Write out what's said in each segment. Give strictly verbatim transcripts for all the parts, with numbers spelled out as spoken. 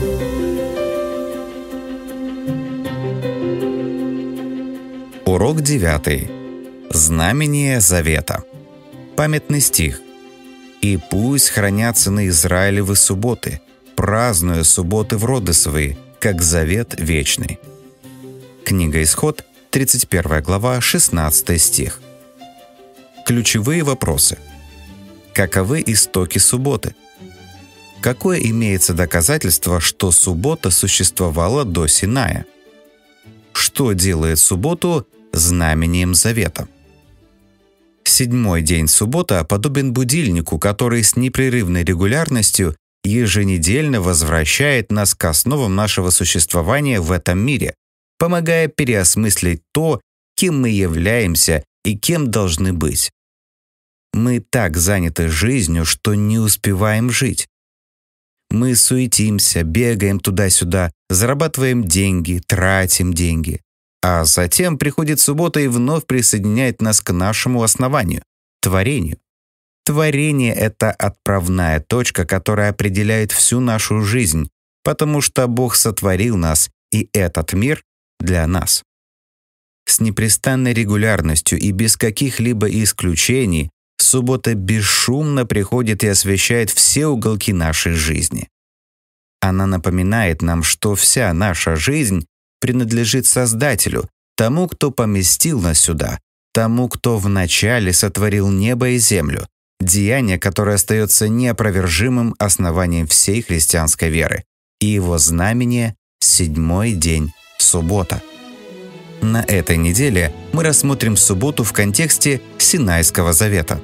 Урок девятый. Знамение завета. Памятный стих. «И пусть хранят сыны Израилевы субботы, празднуя субботы в роды свои, как завет вечный». Книга Исход, тридцать первая глава, шестнадцатый стих. Ключевые вопросы. Каковы истоки субботы? Какое имеется доказательство, что суббота существовала до Синая? Что делает субботу знамением завета? Седьмой день суббота подобен будильнику, который с непрерывной регулярностью еженедельно возвращает нас к основам нашего существования в этом мире, помогая переосмыслить то, кем мы являемся и кем должны быть. Мы так заняты жизнью, что не успеваем жить. Мы суетимся, бегаем туда-сюда, зарабатываем деньги, тратим деньги. А затем приходит суббота и вновь присоединяет нас к нашему основанию – творению. Творение – это отправная точка, которая определяет всю нашу жизнь, потому что Бог сотворил нас и этот мир для нас. С непрестанной регулярностью и без каких-либо исключений суббота бесшумно приходит и освещает все уголки нашей жизни. Она напоминает нам, что вся наша жизнь принадлежит Создателю, тому, кто поместил нас сюда, тому, кто вначале сотворил небо и землю, деяние, которое остается неопровержимым основанием всей христианской веры, и его знамение – седьмой день суббота. На этой неделе мы рассмотрим субботу в контексте Синайского завета.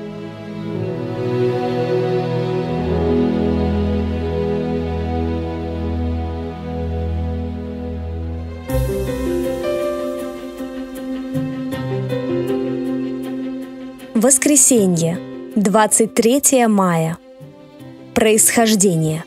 Воскресенье, двадцать третьего мая. Происхождение.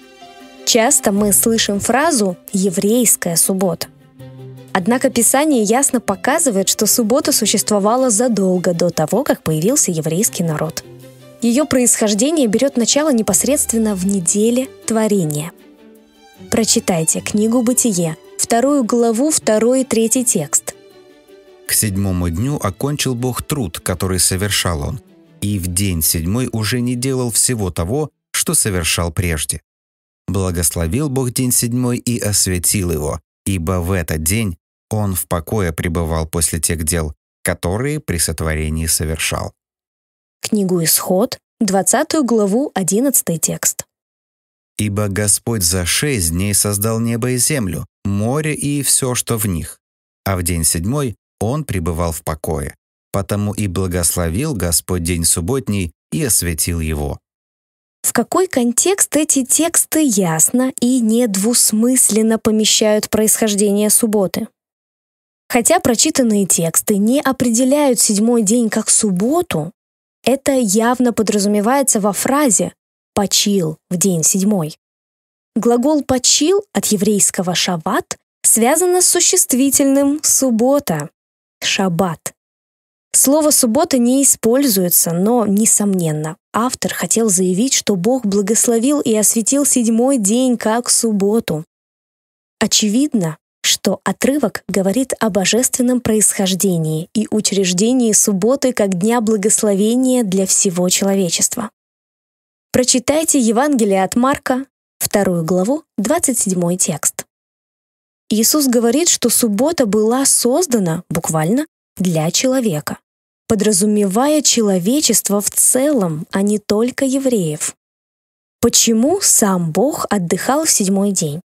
Часто мы слышим фразу «еврейская суббота». Однако Писание ясно показывает, что суббота существовала задолго до того, как появился еврейский народ. Ее происхождение берет начало непосредственно в неделе творения. Прочитайте книгу «Бытие», вторую главу, второй и третий текст. К седьмому дню окончил Бог труд, который совершал Он, и в день седьмой уже не делал всего того, что совершал прежде. Благословил Бог день седьмой и осветил его, ибо в этот день Он в покое пребывал после тех дел, которые при сотворении совершал. Книгу Исход, двадцатую главу, одиннадцатый текст. «Ибо Господь за шесть дней создал небо и землю, море и все, что в них, а в день седьмой Он пребывал в покое, потому и благословил Господь день субботний и осветил его». В какой контекст эти тексты ясно и недвусмысленно помещают происхождение субботы? Хотя прочитанные тексты не определяют седьмой день как субботу, это явно подразумевается во фразе «почил в день седьмой». Глагол «почил» от еврейского «шаббат» связано с существительным «суббота» — «шаббат». Слово «суббота» не используется, но, несомненно, автор хотел заявить, что Бог благословил и осветил седьмой день как субботу. Очевидно, что отрывок говорит о божественном происхождении и учреждении субботы как дня благословения для всего человечества. Прочитайте Евангелие от Марка, вторую главу, двадцать седьмой текст. Иисус говорит, что суббота была создана, буквально, для человека, подразумевая человечество в целом, а не только евреев. Почему сам Бог отдыхал в седьмой день?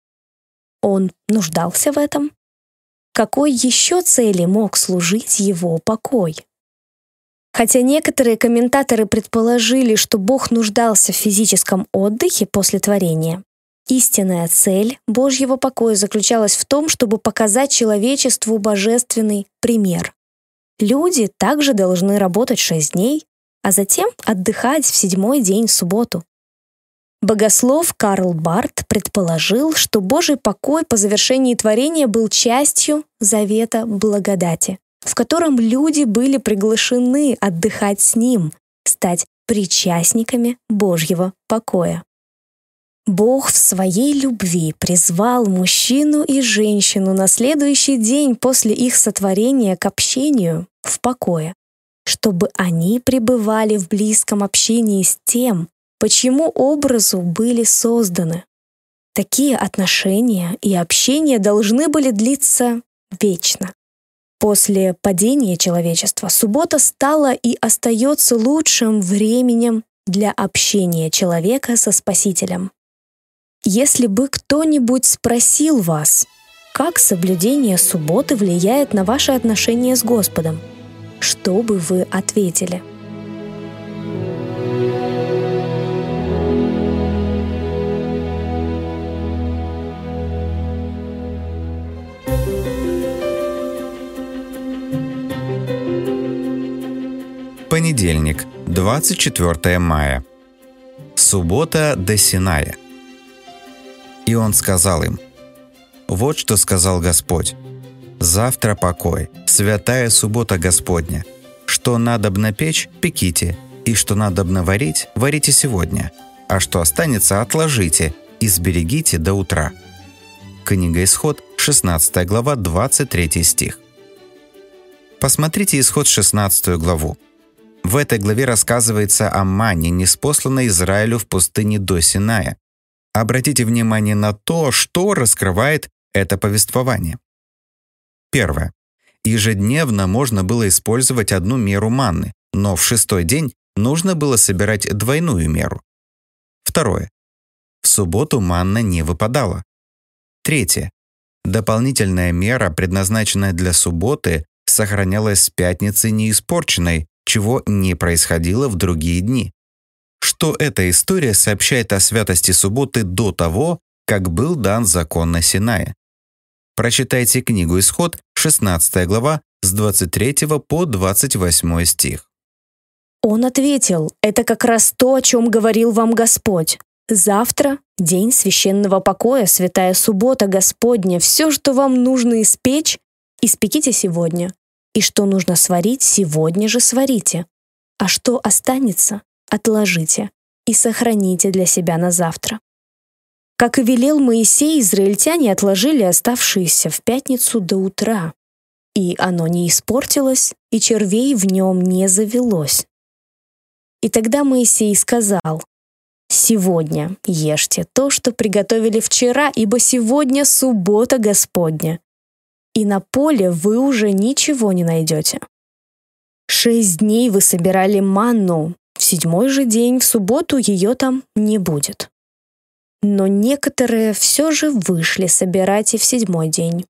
Он нуждался в этом? Какой еще цели мог служить его покой? Хотя некоторые комментаторы предположили, что Бог нуждался в физическом отдыхе после творения, истинная цель Божьего покоя заключалась в том, чтобы показать человечеству божественный пример. Люди также должны работать шесть дней, а затем отдыхать в седьмой день в субботу. Богослов Карл Барт предположил, что Божий покой по завершении творения был частью завета благодати, в котором люди были приглашены отдыхать с Ним, стать причастниками Божьего покоя. Бог в своей любви призвал мужчину и женщину на следующий день после их сотворения к общению в покое, чтобы они пребывали в близком общении с тем, по чьему образу были созданы. Такие отношения и общение должны были длиться вечно. После падения человечества суббота стала и остается лучшим временем для общения человека со Спасителем. Если бы кто-нибудь спросил вас, как соблюдение субботы влияет на ваши отношения с Господом, что бы вы ответили? Понедельник, двадцать четвёртое мая. Суббота до Синая. И он сказал им: «Вот что сказал Господь: завтра покой, святая суббота Господня. Что надобно печь, пеките, и что надобно варить, варите сегодня, а что останется, отложите и сберегите до утра». Книга Исход, шестнадцатая глава, двадцать третий стих. Посмотрите Исход шестнадцатую главу. В этой главе рассказывается о манне, ниспосланной Израилю в пустыне до Синая. Обратите внимание на то, что раскрывает это повествование. Первое. Ежедневно можно было использовать одну меру манны, но в шестой день нужно было собирать двойную меру. Второе. В субботу манна не выпадала. Третье. Дополнительная мера, предназначенная для субботы, сохранялась с пятницы неиспорченной, чего не происходило в другие дни. Что эта история сообщает о святости субботы до того, как был дан закон на Синае? Прочитайте книгу Исход, шестнадцатая глава, с двадцать третьего по двадцать восьмой стих. Он ответил: «Это как раз то, о чем говорил вам Господь. Завтра — день священного покоя, святая суббота Господня. Все, что вам нужно испечь, испеките сегодня. И что нужно сварить, сегодня же сварите. А что останется, отложите и сохраните для себя на завтра». Как и велел Моисей, израильтяне отложили оставшиеся в пятницу до утра. И оно не испортилось, и червей в нем не завелось. И тогда Моисей сказал: «Сегодня ешьте то, что приготовили вчера, ибо сегодня суббота Господня, и на поле вы уже ничего не найдете». Шесть дней вы собирали манну, в седьмой же день, в субботу, ее там не будет. Но некоторые все же вышли собирать и в седьмой день.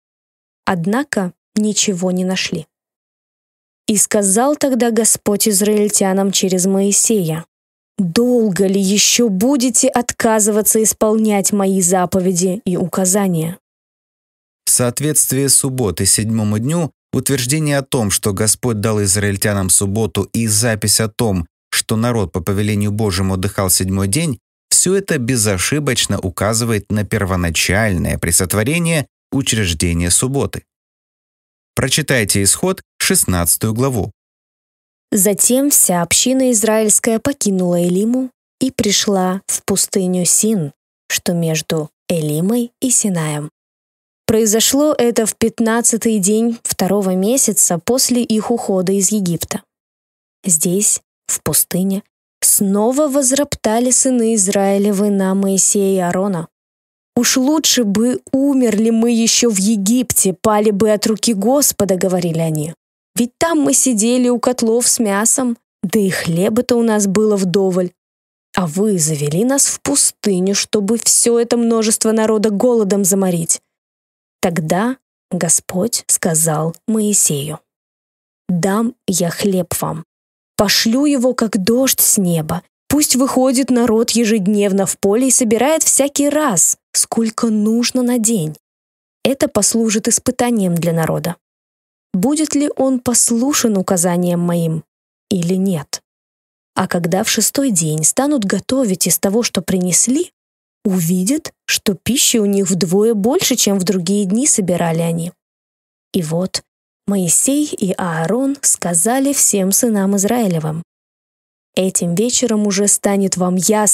Однако ничего не нашли. И сказал тогда Господь израильтянам через Моисея: «Долго ли еще будете отказываться исполнять мои заповеди и указания?» В соответствии с субботой седьмому дню, утверждение о том, что Господь дал израильтянам субботу, и запись о том, что народ по повелению Божьему отдыхал седьмой день, все это безошибочно указывает на первоначальное при сотворении учреждение субботы. Прочитайте Исход, шестнадцатую главу. Затем вся община израильская покинула Элиму и пришла в пустыню Син, что между Элимой и Синаем. Произошло это в пятнадцатый день второго месяца после их ухода из Египта. Здесь, в пустыне, снова возроптали сыны Израилевы на Моисея и Аарона: «Уж лучше бы умерли мы еще в Египте, пали бы от руки Господа», — говорили они. «Ведь там мы сидели у котлов с мясом, да и хлеба-то у нас было вдоволь. А вы завели нас в пустыню, чтобы все это множество народа голодом заморить». Тогда Господь сказал Моисею: «Дам я хлеб вам, пошлю его, как дождь с неба. Пусть выходит народ ежедневно в поле и собирает всякий раз, сколько нужно на день. Это послужит испытанием для народа. Будет ли он послушен указаниям моим или нет? А когда в шестой день станут готовить из того, что принесли, увидят, что пищи у них вдвое больше, чем в другие дни собирали они». И вот Моисей и Аарон сказали всем сынам Израилевым: «Этим вечером уже станет вам ясно,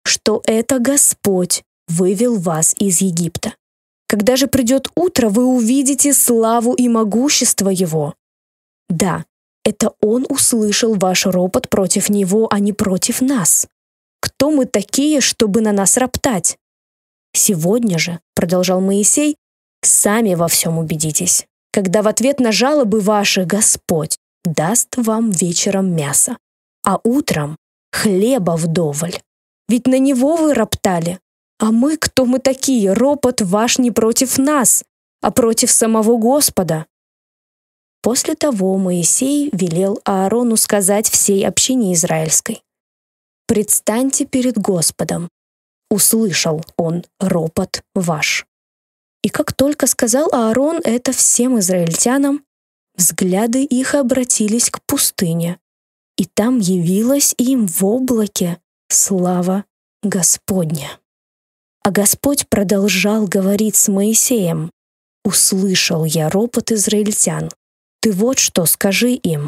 что это Господь вывел вас из Египта. Когда же придет утро, вы увидите славу и могущество Его. Да, это Он услышал ваш ропот против Него, а не против нас. Кто мы такие, чтобы на нас роптать? Сегодня же, продолжал Моисей, сами во всем убедитесь, когда в ответ на жалобы ваши Господь даст вам вечером мясо, а утром хлеба вдоволь. Ведь на Него вы роптали. А мы, кто мы такие? Ропот ваш не против нас, а против самого Господа. После того Моисей велел Аарону сказать всей общине израильской: «Предстаньте перед Господом. Услышал Он ропот ваш». И как только сказал Аарон это всем израильтянам, взгляды их обратились к пустыне, и там явилась им в облаке слава Господня. А Господь продолжал говорить с Моисеем: «Услышал я ропот израильтян. Ты вот что скажи им.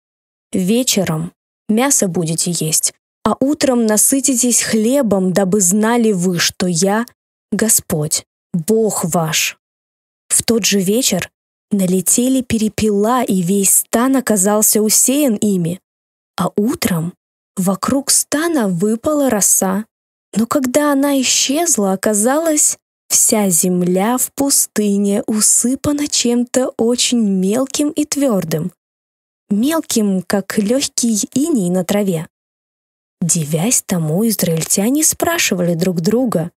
Вечером мясо будете есть, а утром насытитесь хлебом, дабы знали вы, что я Господь, Бог ваш». В тот же вечер налетели перепела, и весь стан оказался усеян ими, а утром вокруг стана выпала роса. Но когда она исчезла, оказалось, вся земля в пустыне усыпана чем-то очень мелким и твердым, мелким, как легкий иней на траве. Дивясь тому, израильтяне спрашивали друг друга: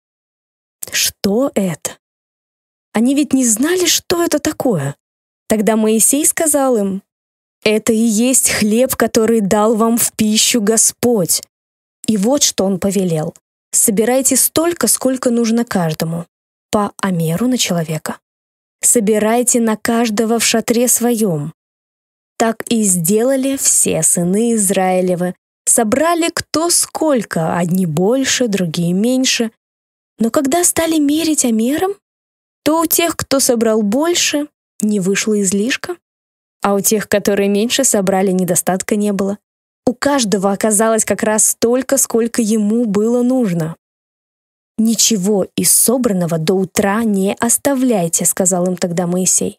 «Что это?» Они ведь не знали, что это такое. Тогда Моисей сказал им: «Это и есть хлеб, который дал вам в пищу Господь». И вот что Он повелел: «Собирайте столько, сколько нужно каждому, по омеру на человека. Собирайте на каждого в шатре своем». Так и сделали все сыны Израилевы. Собрали кто сколько, одни больше, другие меньше. Но когда стали мерить омером, то у тех, кто собрал больше, не вышло излишка, а у тех, которые меньше собрали, недостатка не было. У каждого оказалось как раз столько, сколько ему было нужно. «Ничего из собранного до утра не оставляйте», — сказал им тогда Моисей.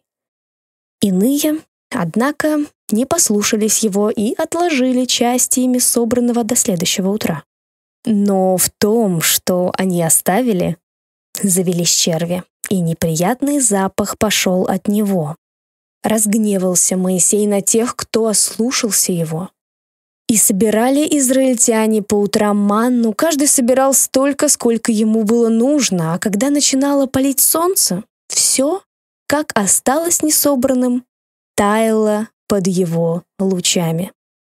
Иные, однако, не послушались его и отложили части ими собранного до следующего утра. Но в том, что они оставили, завелись черви, и неприятный запах пошел от него. Разгневался Моисей на тех, кто ослушался его. И собирали израильтяне по утрам манну, каждый собирал столько, сколько ему было нужно, а когда начинало палить солнце, все, как осталось несобранным, таяло под его лучами.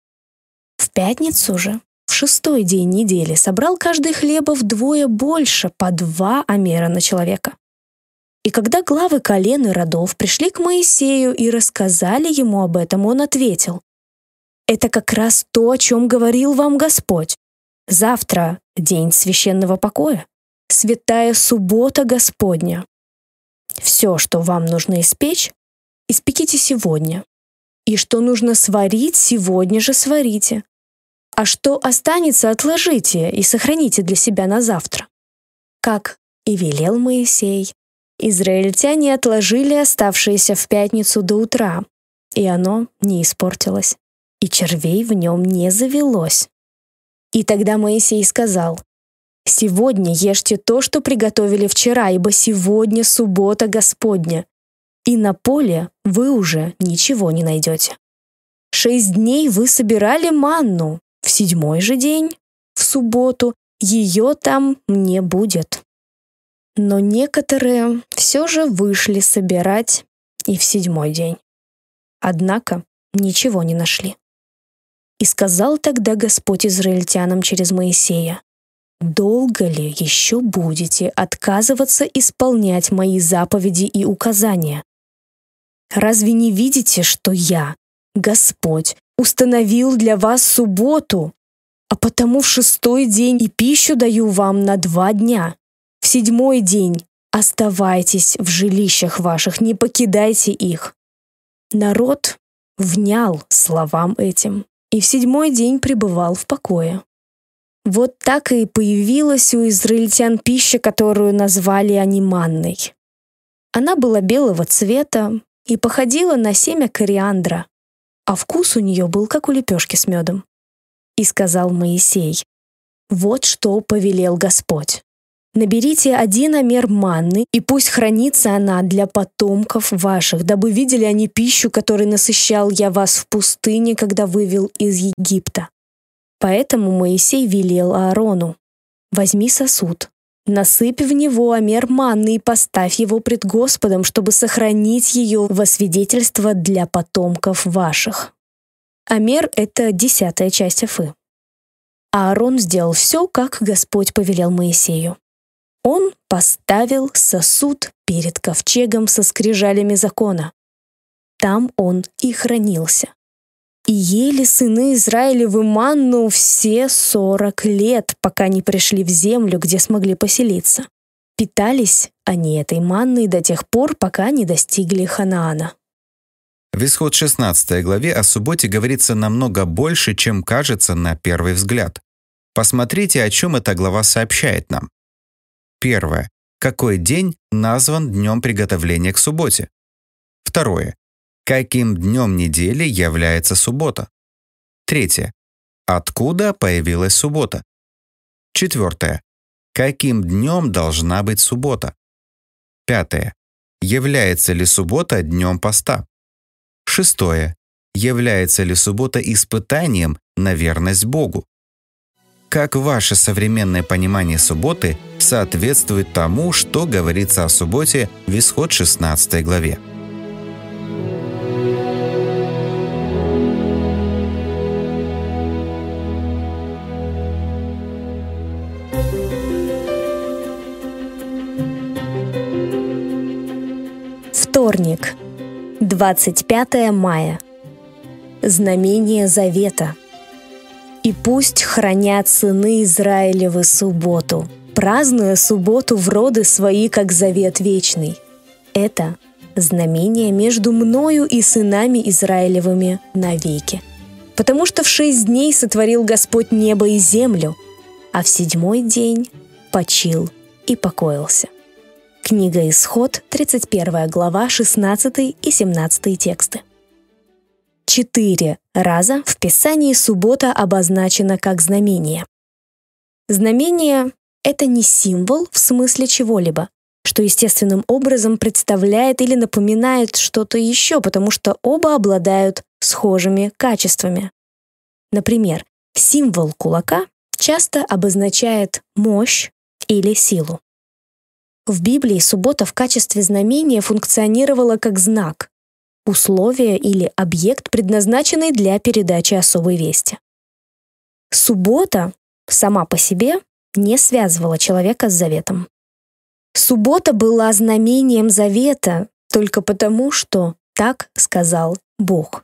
В пятницу же, в шестой день недели, собрал каждый хлеба вдвое больше, по два омера на человека. И когда главы колен и родов пришли к Моисею и рассказали ему об этом, он ответил: «Это как раз то, о чем говорил вам Господь. Завтра — день священного покоя, святая суббота Господня. Все, что вам нужно испечь, испеките сегодня. И что нужно сварить, сегодня же сварите. А что останется, отложите и сохраните для себя на завтра». Как и велел Моисей, израильтяне отложили оставшееся в пятницу до утра, и оно не испортилось, и червей в нем не завелось. И тогда Моисей сказал: «Сегодня ешьте то, что приготовили вчера, ибо сегодня суббота Господня, и на поле вы уже ничего не найдете. Шесть дней вы собирали манну, в седьмой же день, в субботу, ее там не будет». Но некоторые все же вышли собирать и в седьмой день. Однако ничего не нашли. И сказал тогда Господь израильтянам через Моисея: «Долго ли еще будете отказываться исполнять мои заповеди и указания? Разве не видите, что я, Господь, установил для вас субботу, а потому в шестой день и пищу даю вам на два дня? В седьмой день оставайтесь в жилищах ваших, не покидайте их». Народ внял словам этим и в седьмой день пребывал в покое. Вот так и появилась у израильтян пища, которую назвали они манной. Она была белого цвета и походила на семя кориандра, а вкус у нее был, как у лепешки с медом. И сказал Моисей: «Вот что повелел Господь. Наберите один омер манны, и пусть хранится она для потомков ваших, дабы видели они пищу, которой насыщал я вас в пустыне, когда вывел из Египта». Поэтому Моисей велел Аарону: «Возьми сосуд, насыпь в него омер манны и поставь его пред Господом, чтобы сохранить ее во свидетельство для потомков ваших». Омер — это десятая часть афы. Аарон сделал все, как Господь повелел Моисею. Он поставил сосуд перед ковчегом со скрижалями закона. Там он и хранился. И ели сыны Израилевы манну все сорок лет, пока не пришли в землю, где смогли поселиться. Питались они этой манной до тех пор, пока не достигли Ханаана. В Исход шестнадцатой главе о субботе говорится намного больше, чем кажется на первый взгляд. Посмотрите, о чем эта глава сообщает нам. Первое. Какой день назван днем приготовления к субботе? Второе. Каким днем недели является суббота? Третье. Откуда появилась суббота? Четвертое. Каким днем должна быть суббота? Пятое. Является ли суббота днем поста? Шестое. Является ли суббота испытанием на верность Богу? Как ваше современное понимание субботы соответствует тому, что говорится о субботе в Исход шестнадцатой главе? Вторник, двадцать пятое мая. Знамение завета. «И пусть хранят сыны Израилевы субботу, празднуя субботу в роды свои, как завет вечный. Это знамение между мною и сынами Израилевыми навеки. Потому что в шесть дней сотворил Господь небо и землю, а в седьмой день почил и покоился». Книга Исход, тридцать первая глава, шестнадцатый и семнадцатый тексты. Четыре раза в Писании суббота обозначена как знамение. Знамение — это не символ в смысле чего-либо, что естественным образом представляет или напоминает что-то еще, потому что оба обладают схожими качествами. Например, символ кулака часто обозначает мощь или силу. В Библии суббота в качестве знамения функционировала как знак, условие или объект, предназначенный для передачи особой вести. Суббота сама по себе не связывала человека с заветом. Суббота была знамением завета только потому, что так сказал Бог.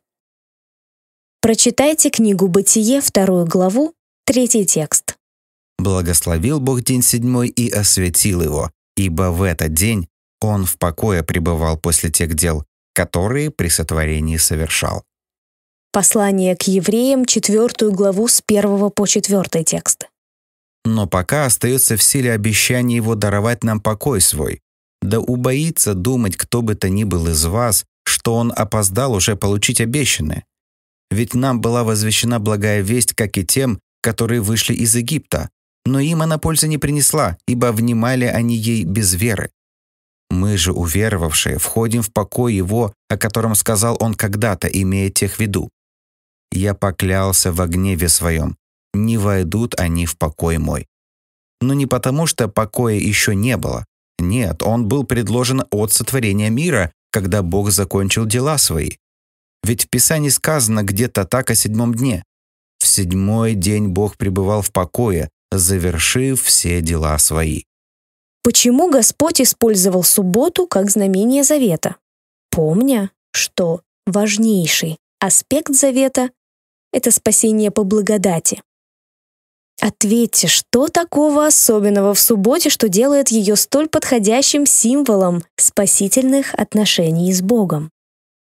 Прочитайте книгу «Бытие», вторую главу, третий текст. «Благословил Бог день седьмой и осветил его, ибо в этот день он в покое пребывал после тех дел, которые при сотворении совершал». Послание к евреям, четвертую главу, с первого по четвертый текст. «Но пока остается в силе обещание его даровать нам покой свой, да убоится думать кто бы то ни был из вас, что он опоздал уже получить обещанное. Ведь нам была возвещена благая весть, как и тем, которые вышли из Египта, но им она пользы не принесла, ибо внимали они ей без веры. Мы же, уверовавшие, входим в покой его, о котором сказал он когда-то, имея тех в виду. Я поклялся во гневе своем, не войдут они в покой мой. Но не потому, что покоя еще не было. Нет, он был предложен от сотворения мира, когда Бог закончил дела свои. Ведь в Писании сказано где-то так о седьмом дне. В седьмой день Бог пребывал в покое, завершив все дела свои. Почему Господь использовал субботу как знамение завета? Помня, что важнейший аспект завета — это спасение по благодати. Ответьте, что такого особенного в субботе, что делает ее столь подходящим символом спасительных отношений с Богом?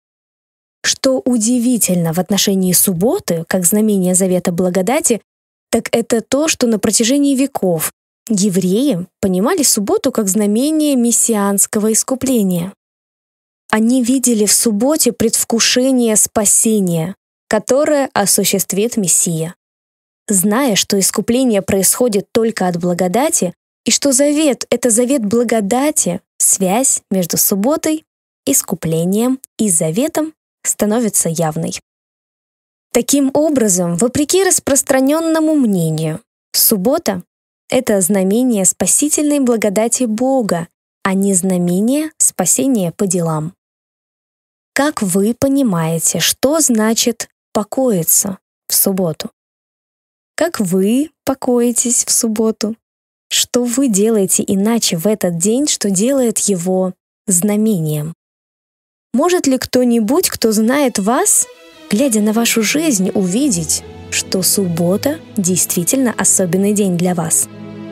Что удивительно в отношении субботы, как знамения завета благодати, так это то, что на протяжении веков евреи понимали субботу как знамение мессианского искупления. Они видели в субботе предвкушение спасения, которое осуществит Мессия. Зная, что искупление происходит только от благодати, и что завет — это завет благодати, связь между субботой, искуплением и заветом становится явной. Таким образом, вопреки распространенному мнению, суббота — это знамение спасительной благодати Бога, а не знамение спасения по делам. Как вы понимаете, что значит покоиться в субботу? Как вы покоитесь в субботу? Что вы делаете иначе в этот день, что делает его знамением? Может ли кто-нибудь, кто знает вас, глядя на вашу жизнь, увидеть, что суббота действительно особенный день для вас?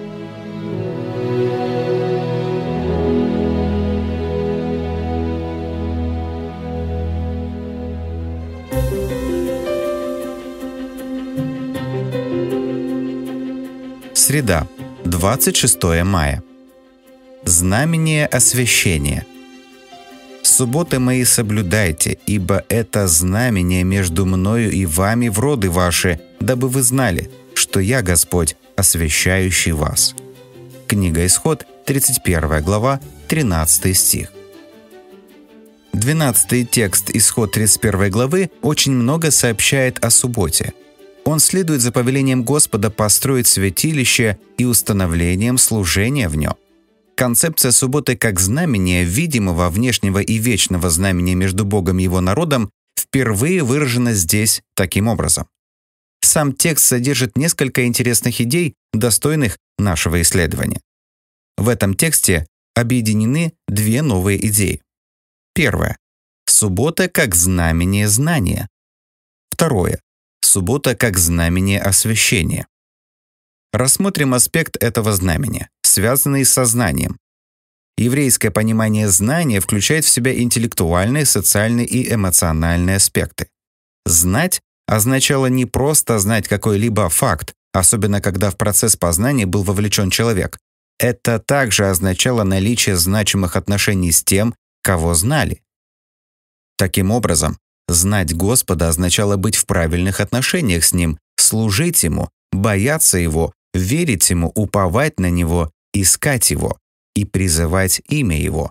Среда, двадцать шестое мая. Знамение освящения. Субботы мои соблюдайте, ибо это знамение между мною и вами в роды ваши, дабы вы знали, что я Господь, освящающий вас. Книга Исход, тридцать первая глава, тринадцатый стих. двенадцатый текст Исход тридцать первой главы очень много сообщает о субботе. Он следует за повелением Господа построить святилище и установлением служения в нем. Концепция субботы как знамения, видимого, внешнего и вечного знамения между Богом и Его народом, впервые выражена здесь таким образом. Сам текст содержит несколько интересных идей, достойных нашего исследования. В этом тексте объединены две новые идеи. Первое. Суббота как знамение знания. Второе. Суббота как знамение освящения. Рассмотрим аспект этого знамения, связанный с сознанием. Еврейское понимание знания включает в себя интеллектуальные, социальные и эмоциональные аспекты. Знать означало не просто знать какой-либо факт, особенно когда в процесс познания был вовлечен человек. Это также означало наличие значимых отношений с тем, кого знали. Таким образом, знать Господа означало быть в правильных отношениях с Ним, служить Ему, бояться Его, верить Ему, уповать на Него, искать Его и призывать имя Его.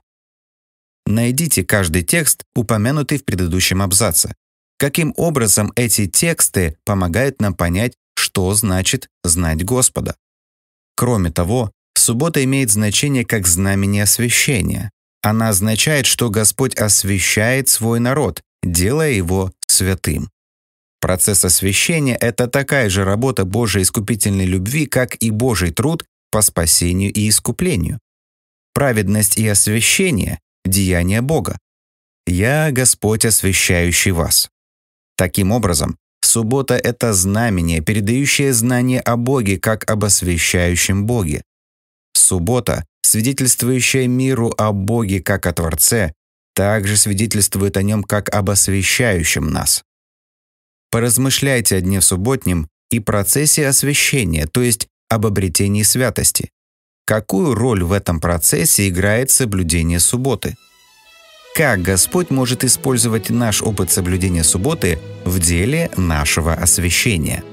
Найдите каждый текст, упомянутый в предыдущем абзаце. Каким образом эти тексты помогают нам понять, что значит знать Господа? Кроме того, суббота имеет значение как знамение освящения. Она означает, что Господь освящает свой народ, делая его святым. Процесс освящения — это такая же работа Божьей искупительной любви, как и Божий труд по спасению и искуплению. Праведность и освящение — деяние Бога. «Я Господь, освящающий вас». Таким образом, суббота — это знамение, передающее знание о Боге как об освящающем Боге. Суббота, свидетельствующая миру о Боге как о Творце, также свидетельствует о Нем как об освящающем нас. Поразмышляйте о дне субботнем и процессе освящения, то есть об обретении святости. Какую роль в этом процессе играет соблюдение субботы? Как Господь может использовать наш опыт соблюдения субботы в деле нашего освящения?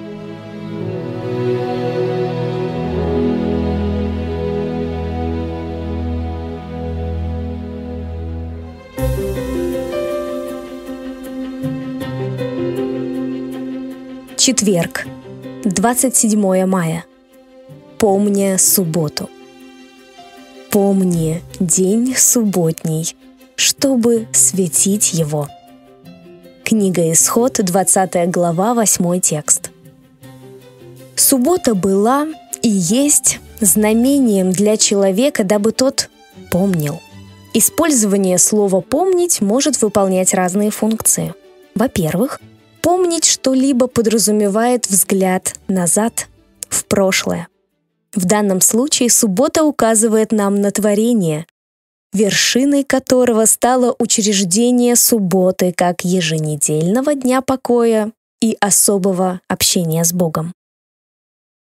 Четверг, двадцать седьмое мая. Помня субботу. Помни день субботний, чтобы светить его. Книга Исход, двадцатая глава, восьмой текст. Суббота была и есть знамением для человека, дабы тот помнил. Использование слова «помнить» может выполнять разные функции. Во-первых, помнить что-либо подразумевает взгляд назад, в прошлое. В данном случае суббота указывает нам на творение, вершиной которого стало учреждение субботы как еженедельного дня покоя и особого общения с Богом.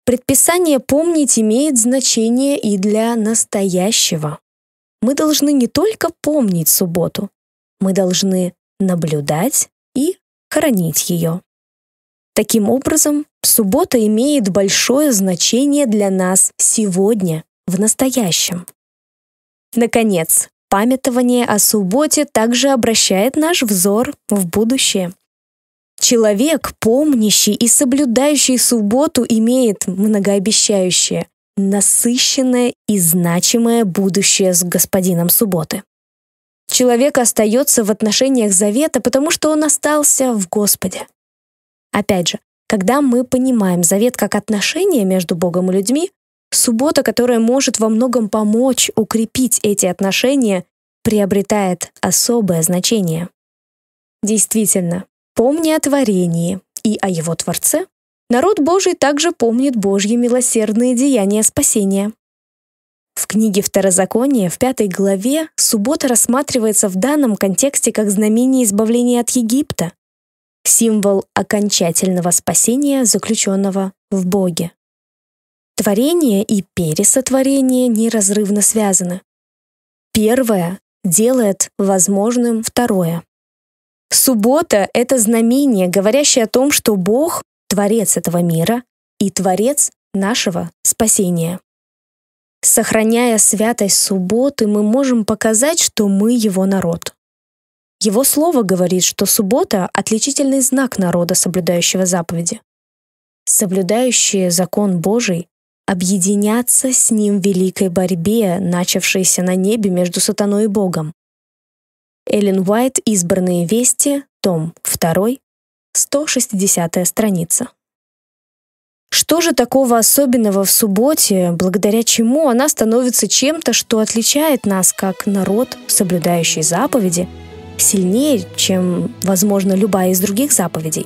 Предписание помнить имеет значение и для настоящего. Мы должны не только помнить субботу, мы должны наблюдать и хранить ее. Таким образом, суббота имеет большое значение для нас сегодня, в настоящем. Наконец, памятование о субботе также обращает наш взор в будущее. Человек, помнящий и соблюдающий субботу, имеет многообещающее, насыщенное и значимое будущее с Господином субботы. Человек остается в отношениях завета, потому что он остался в Господе. Опять же, когда мы понимаем завет как отношение между Богом и людьми, суббота, которая может во многом помочь укрепить эти отношения, приобретает особое значение. Действительно, помня о творении и о его Творце, народ Божий также помнит Божьи милосердные деяния спасения. В книге Второзакония, в пятой главе, суббота рассматривается в данном контексте как знамение избавления от Египта, символ окончательного спасения, заключенного в Боге. Творение и пересотворение неразрывно связаны. Первое делает возможным второе. Суббота — это знамение, говорящее о том, что Бог — Творец этого мира и Творец нашего спасения. Сохраняя святость субботы, мы можем показать, что мы Его народ. Его Слово говорит, что суббота — отличительный знак народа, соблюдающего заповеди. Соблюдающие закон Божий объединятся с Ним в великой борьбе, начавшейся на небе между сатаной и Богом. Эллен Уайт, «Избранные вести», том два, сто шестидесятая страница. Что же такого особенного в субботе, благодаря чему она становится чем-то, что отличает нас как народ, соблюдающий заповеди, сильнее, чем, возможно, любая из других заповедей?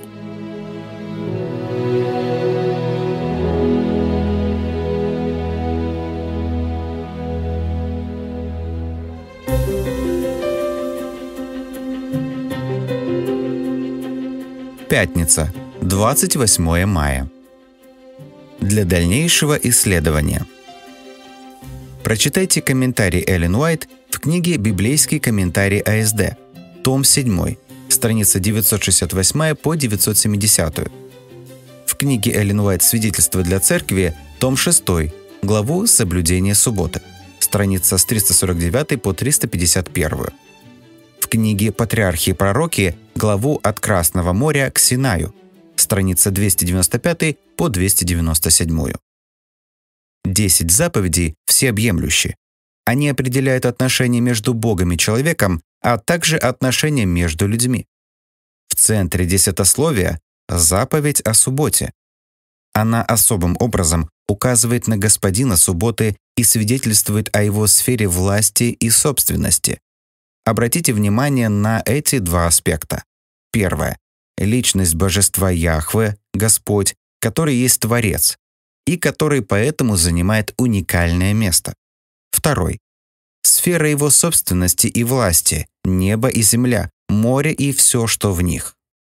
Пятница, двадцать восьмое мая. Для дальнейшего исследования. Прочитайте комментарий Эллен Уайт в книге «Библейский комментарий АСД», том семь, страница девятьсот шестьдесят восемь по девятьсот семьдесят. В книге Эллен Уайт «Свидетельство для церкви», том шесть, главу «Соблюдение субботы», страница с триста сорок девятой по триста пятьдесят первую. В книге «Патриархи и пророки», главу «От Красного моря к Синаю», страница двести девяносто пятая по двести девяносто седьмая. Десять заповедей всеобъемлющие. Они определяют отношения между Богом и человеком, а также отношения между людьми. В центре десятословия – заповедь о субботе. Она особым образом указывает на Господина субботы и свидетельствует о его сфере власти и собственности. Обратите внимание на эти два аспекта. Первое. Личность божества Яхве, Господь, который есть Творец, и который поэтому занимает уникальное место. Второй. Сфера его собственности и власти, небо и земля, море и все, что в них.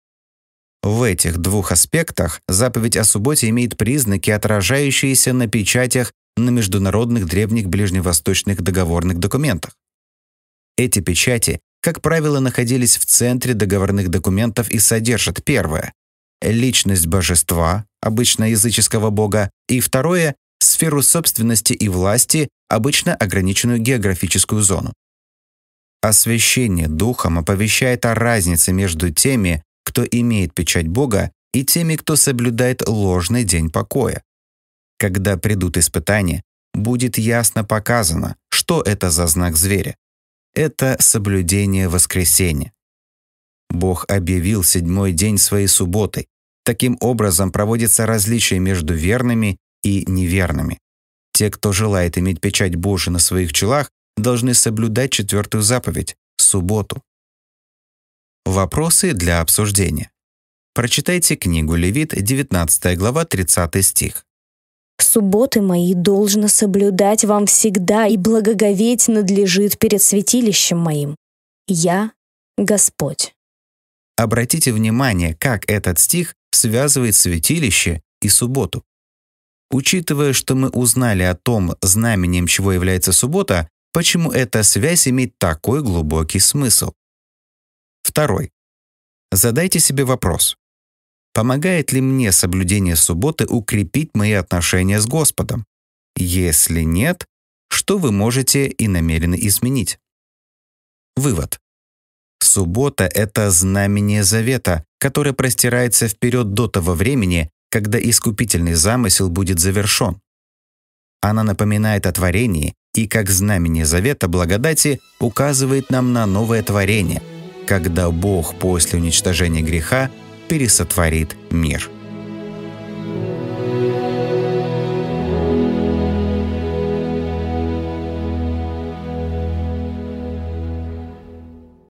В этих двух аспектах заповедь о субботе имеет признаки, отражающиеся на печатях на международных древних ближневосточных договорных документах. Эти печати, как правило, находились в центре договорных документов и содержат: первое – личность божества, обычно языческого бога, и второе – сферу собственности и власти, обычно ограниченную географическую зону. Освящение Духом оповещает о разнице между теми, кто имеет печать Бога, и теми, кто соблюдает ложный день покоя. Когда придут испытания, будет ясно показано, что это за знак зверя. Это соблюдение воскресения. Бог объявил седьмой день своей субботой. Таким образом проводится различие между верными и неверными. Те, кто желает иметь печать Божию на своих челах, должны соблюдать четвертую заповедь – субботу. Вопросы для обсуждения. Прочитайте книгу Левит, девятнадцатая глава, тридцатый стих. «Субботы мои должно соблюдать вам всегда, и благоговеть надлежит перед святилищем моим. Я Господь». Обратите внимание, как этот стих связывает святилище и субботу. Учитывая, что мы узнали о том, знамением чего является суббота, почему эта связь имеет такой глубокий смысл? Второй. Задайте себе вопрос. Помогает ли мне соблюдение субботы укрепить мои отношения с Господом? Если нет, что вы можете и намерены изменить? Вывод. Суббота — это знамение завета, которое простирается вперед до того времени, когда искупительный замысел будет завершен. Она напоминает о творении и, как знамение завета благодати, указывает нам на новое творение, когда Бог после уничтожения греха пересотворит мир.